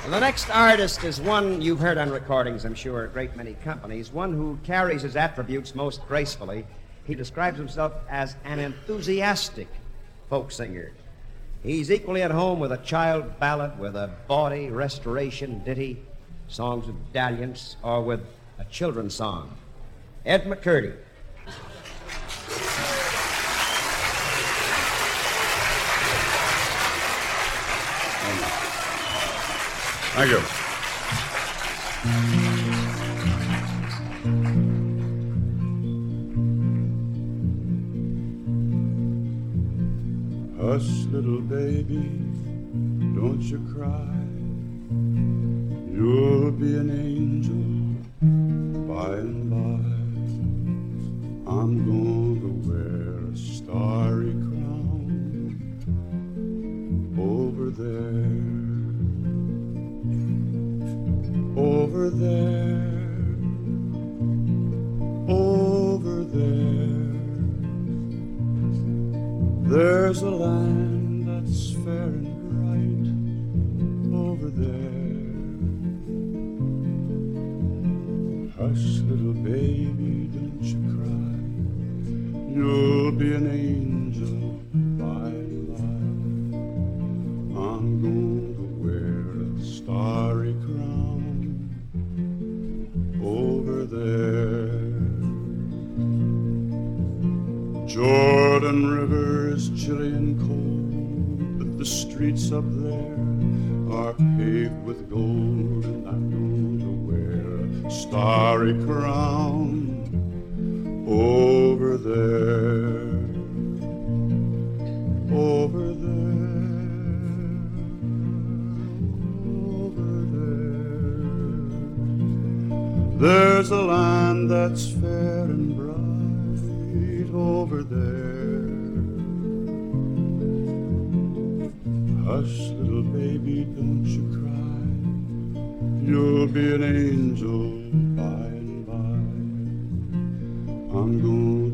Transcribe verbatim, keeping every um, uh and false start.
Well, the next artist is one you've heard on recordings, I'm sure, a great many companies, one who carries his attributes most gracefully. He describes himself as an enthusiastic folk singer. He's equally at home with a child ballad, with a bawdy restoration ditty, songs of dalliance, or with a children's song. Ed McCurdy. Thank you. Hush, little baby, don't you cry. You'll be an angel by and by. I'm going to wear a starry crown over there. Over there, over there, there's a land that's fair and bright. Over there, hush, little baby, don't you cry. You'll be an angel by and by. I'm going to wear a starry crown over there. Jordan River is chilly and cold, but the streets up there are paved with gold, and I'm going to wear a starry crown over there, over there. There's a land that's fair and bright over there. Hush, little baby, don't you cry. You'll be an angel by and by. I'm going